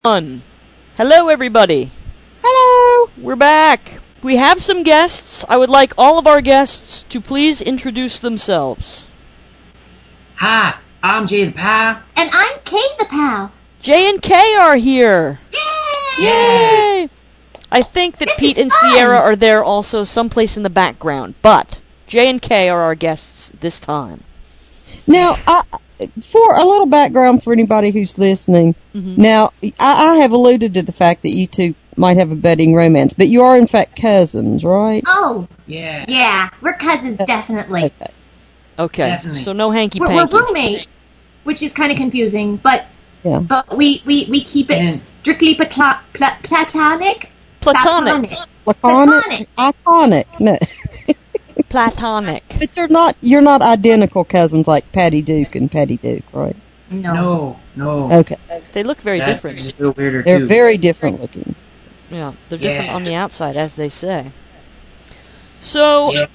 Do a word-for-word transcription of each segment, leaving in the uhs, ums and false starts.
One. Hello, everybody. Hello. We're back. We have some guests. I would like all of our guests to please introduce themselves. Hi, I'm Jay the Pal. And I'm Kate the Pal. J and K are here. Yay! Yay! I think that This Pete is and fun. Sierra are there also someplace in the background, but J and K are our guests this time. Now, I, for a little background for anybody who's listening, Mm-hmm. now, I, I have alluded to the fact that you two might have a budding romance, but you are, in fact, cousins, right? Oh, Yeah. yeah, we're cousins, definitely. Okay. Okay, Definitely. so no We're, we're hanky-panky. roommates, which is kind of confusing, but Yeah. but we, we, we keep it And- strictly platonic. Pla- platonic? Platonic. Platonic? Iconic. No. Platonic. But you're not, you're not identical cousins like Patty Duke and Patty Duke, right? No. No, no. Okay. They look very That's different. a little weirder, They're too. very different looking. Yeah, they're different Yeah. on the outside, as they say. So, Yeah.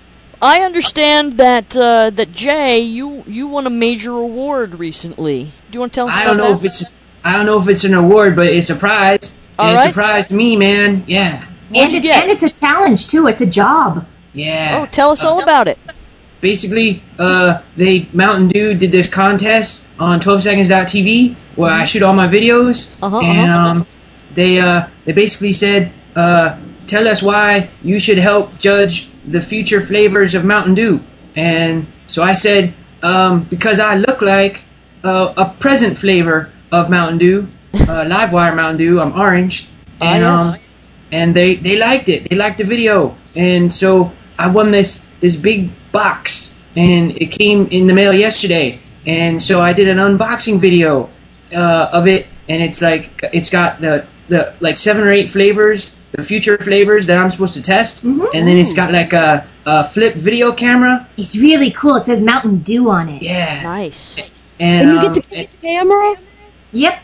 I understand that uh, that Jay, you you won a major award recently. Do you want to tell us I about don't know that? if it's I don't know if it's an award, but it's a prize. All and right. it surprised me, man. Yeah. What'd And, you it, get? and it's a challenge, too. It's a job. Yeah. Oh, tell us all about it. Basically, uh, they Mountain Dew did this contest on twelve seconds dot t v where I shoot all my videos, Uh-huh, and uh-huh. um, they uh, they basically said, uh, tell us why you should help judge the future flavors of Mountain Dew, and so I said, um, because I look like uh, a present flavor of Mountain Dew, uh, Livewire Mountain Dew. I'm orange, Ah, and yes. um, and they they liked it. They liked the video, and so I won this this big box, and it came in the mail yesterday, and so I did an unboxing video uh, of it, and it's like it's got the the like seven or eight flavors, the future flavors that I'm supposed to test, Mhm. and then it's got like a, a flip video camera. It's really cool. It says Mountain Dew on it. Yeah, Nice. and, And you um, get to keep the camera? Yep.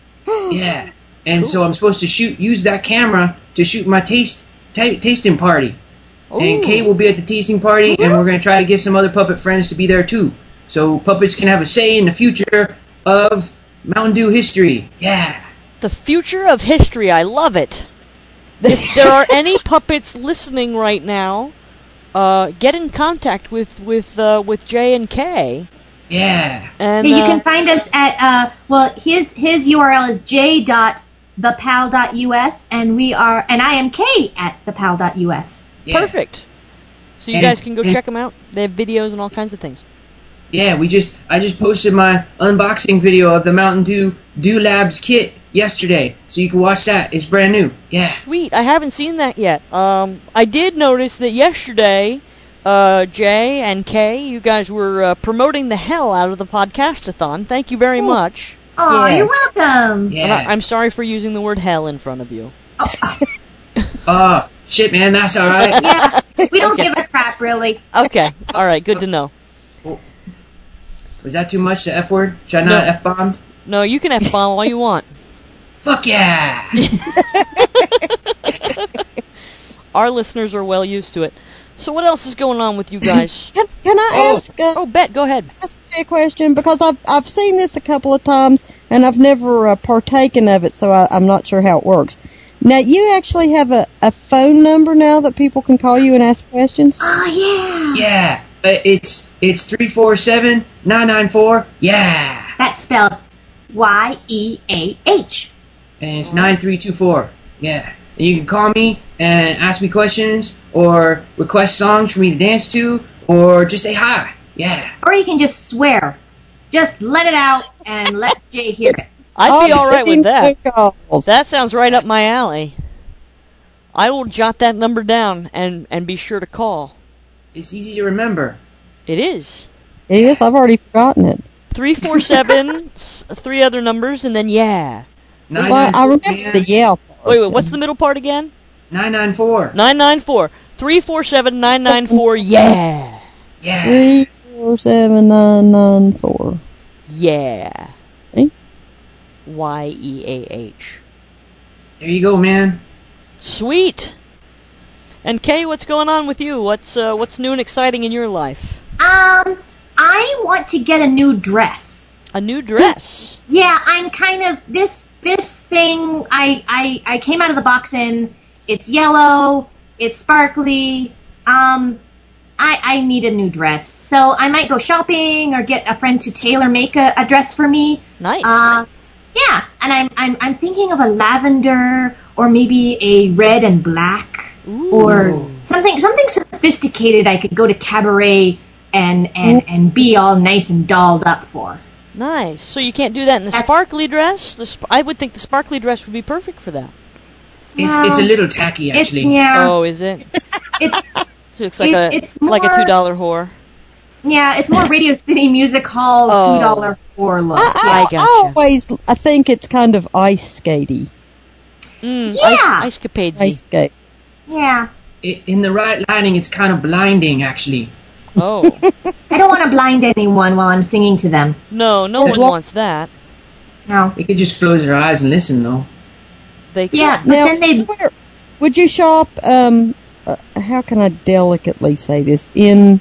yeah, and so I'm supposed to shoot use that camera to shoot my taste ta tasting party. And Ooh. Kate will be at the tasting party, and we're going to try to get some other puppet friends to be there too. So puppets can have a say in the future of Mountain Dew history. Yeah. The future of history. I love it. If there are any puppets listening right now, uh, get in contact with with uh, with J and K. Yeah. And Hey, you uh, can find us at, uh, well, his his U R L is j dot the pal dot u s, and we are, and I am Kate at the pal dot u s. Yeah. perfect. So you And- guys can go and- check them out. They have videos and all kinds of things. Yeah, we just I just posted my unboxing video of the Mountain Dew Dew Labs kit yesterday, so you can watch that. It's brand new. Yeah. Sweet. I haven't seen that yet. Um, I did notice that yesterday, uh, Jay and Kay, you guys were uh, promoting the hell out of the podcast-a-thon. Thank you very Oh. much. Oh, Yes. you're welcome. Yeah. And I- I'm sorry for using the word hell in front of you. Oh, shit, man, that's all right. Yeah, we don't Okay. give a crap, really. Okay. All right. Good to know. Was that too much? The F word? Should I No. not F bombed? No, you can F-bomb all you want. Fuck yeah. Our listeners are well used to it. So what else is going on with you guys? Can, can I Oh. ask, uh, Oh, Bet, go ahead. ask a question? Because I've, I've seen this a couple of times, and I've never uh, partaken of it, so I, I'm not sure how it works. Now, you actually have a, a phone number now that people can call you and ask questions? Oh, yeah. Yeah. Uh, it's it's three four seven nine nine four. Yeah. That's spelled Y E A H. And it's nine three two four. Yeah. And you can call me and ask me questions or request songs for me to dance to or just say hi. Yeah. Or you can just swear. Just let it out and let Jay hear it. I'd be I'll all right send with that. you calls. That sounds right up my alley. I will jot that number down and, and be sure to call. It's easy to remember. It is. Yes, I've already forgotten it. three four seven, s- three other numbers, and then yeah. Nine Well, nine I four, remember man. the Yale part. Wait, wait, what's the middle part again? nine nine four. nine nine four. three four seven nine nine four, yeah. Yeah. Three, four, seven, nine, nine, four. Yeah. Eh? Y E A H. There you go, man. Sweet. And Kay, what's going on with you? What's uh, what's new and exciting in your life? Um, I want to get a new dress. A new dress. Yeah, I'm kind of, this this thing I, I I came out of the box in. It's yellow. It's sparkly. Um, I I need a new dress, so I might go shopping or get a friend to tailor make a, a dress for me. Nice. Uh, yeah, and I'm I'm I'm thinking of a lavender or maybe a red and black Ooh. or something something sophisticated. I could go to cabaret and and and be all nice and dolled up for. Nice. So you can't do that in the sparkly dress? The sp- I would think the sparkly dress would be perfect for that. It's, No. it's a little tacky, It's, actually. yeah, Oh, is it? it's It looks like It's- a it's like a more- two dollar whore. yeah, it's more Radio City Music Hall Oh. two dollar four look. I, I I, gotcha. I always I think it's kind of ice skatey. Mm, Yeah. Ice, ice Ice skate. Yeah, I in the right lighting, it's kind of blinding, actually. Oh. I don't want to blind anyone while I'm singing to them. No, no one Well- wants that. No. They could just close their eyes and listen, though. They could. Yeah, but Now, then they. where, would you shop? Um, uh, how can I delicately say this? In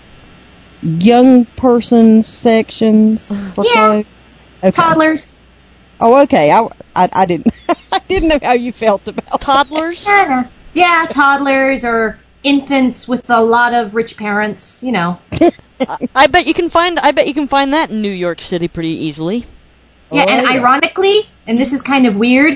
young person sections for Yeah. clothes? Okay. Toddlers. Oh, okay. I, I, I didn't I didn't know how you felt about Toddlers? Yeah, yeah, toddlers or infants with a lot of rich parents. You know. I, I bet you can find I bet you can find that in New York City pretty easily. Yeah, Oh, and yeah. ironically, and this is kind of weird,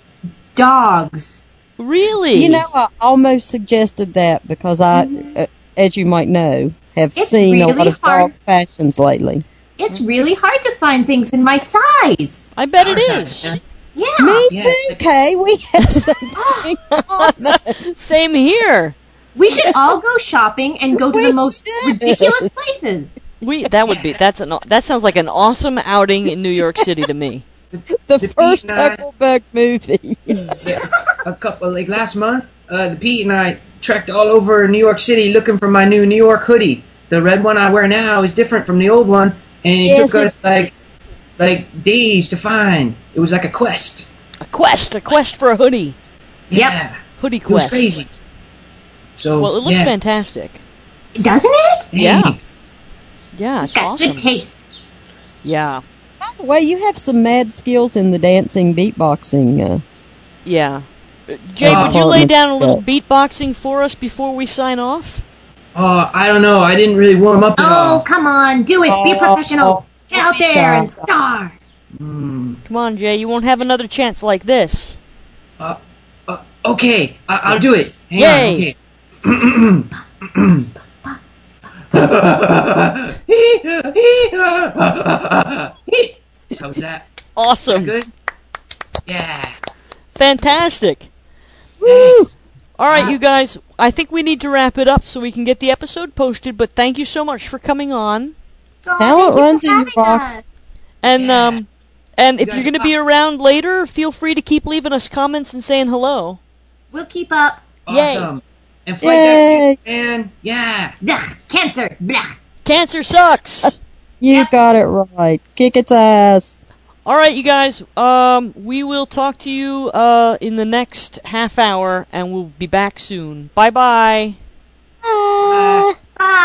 dogs. Really? You know, I almost suggested that because I, uh, as you might know, have It's seen a really lot of hard. dog fashions lately. It's really hard to find things in my size. I bet it Our is. size, Yeah. Me yeah. too, Kay. We have something on that. Same here. We should all go shopping and go to We the most should. ridiculous places. We that would be that's an that sounds like an awesome outing in New York City to me. The The first Pete and I- Huckleberg movie. Yeah, a couple like last month, uh, the Pete and I trekked all over New York City looking for my new New York hoodie. The red one I wear now is different from the old one, and it Yes, took us it's- like like days to find. It was like a quest. A quest, a quest for a hoodie. Yeah, Hoodie it was quest. crazy. So Well, it looks yeah, fantastic. Doesn't it? Yeah. thanks. Yeah, it's Got awesome. good taste. Yeah. By the way, you have some mad skills in the dancing, beatboxing. Uh, Yeah. Uh, Jay, Oh. would you lay down a little beatboxing for us before we sign off? Oh, I don't know. I didn't really warm up at Oh, all. come on, do it. Be a Oh, professional. Get out there and star. Hmm. Come on, Jay, you won't have another chance like this. Uh, uh, okay, I- I'll do it. Hang Yay. on. Okay. How's that? Awesome. Good? Yeah. Fantastic. Thanks. All right, you guys, I think we need to wrap it up so we can get the episode posted, but thank you so much for coming on. Oh, Talent thank you runs for in your having box. us. And Yeah. um and if You you're guys going to be rock. around later, feel free to keep leaving us comments and saying hello. We'll keep up. Yay. Awesome. And fight Yay. that man. Yeah. Blech, cancer. Blech. Cancer sucks. you Yep. got it right. Kick its ass. All right, you guys, um we will talk to you uh in the next half hour and we'll be back soon. Bye-bye. Bye.